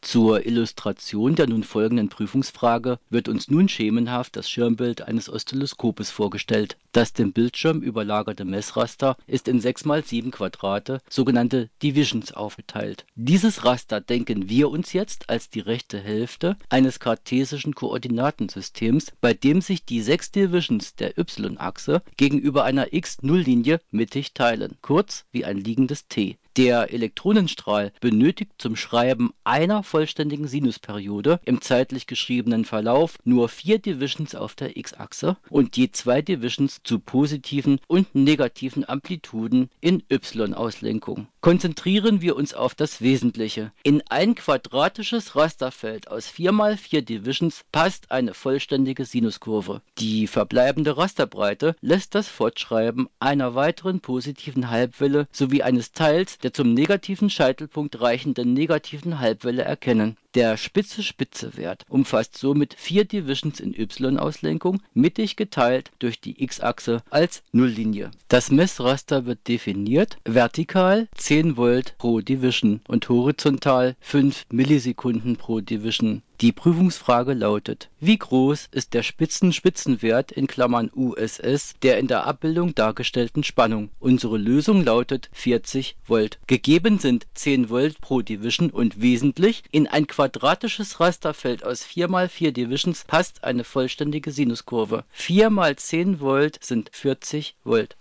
Zur Illustration der nun folgenden Prüfungsfrage wird uns nun schemenhaft das Schirmbild eines Oszilloskopes vorgestellt. Das dem Bildschirm überlagerte Messraster ist in 6×7 Quadrate, sogenannte Divisions, aufgeteilt. Dieses Raster denken wir uns jetzt als die rechte Hälfte eines kartesischen Koordinatensystems, bei dem sich die 6 Divisions der y-Achse gegenüber einer x-Nulllinie mittig teilen, kurz wie ein liegendes T. Der Elektronenstrahl benötigt zum Schreiben einer vollständigen Sinusperiode im zeitlich geschriebenen Verlauf nur 4 Divisions auf der x-Achse und je 2 Divisions zu positiven und negativen Amplituden in y-Auslenkung. Konzentrieren wir uns auf das Wesentliche. In ein quadratisches Rasterfeld aus 4×4 Divisions passt eine vollständige Sinuskurve. Die verbleibende Rasterbreite lässt das Fortschreiben einer weiteren positiven Halbwelle sowie eines Teils der zum negativen Scheitelpunkt reichenden negativen Halbwelle erkennen. Der Spitze-Spitze-Wert umfasst somit 4 Divisions in y-Auslenkung, mittig geteilt durch die x-Achse als Nulllinie. Das Messraster wird definiert: vertikal 10 Volt pro Division und horizontal 5 Millisekunden pro Division. Die Prüfungsfrage lautet: Wie groß ist der Spitzenwert in Klammern USS der in der Abbildung dargestellten Spannung? Unsere Lösung lautet 40 Volt. Gegeben sind 10 Volt pro Division und wesentlich: in ein quadratisches Rasterfeld aus 4×4 Divisions passt eine vollständige Sinuskurve. 4 mal 10 Volt sind 40 Volt.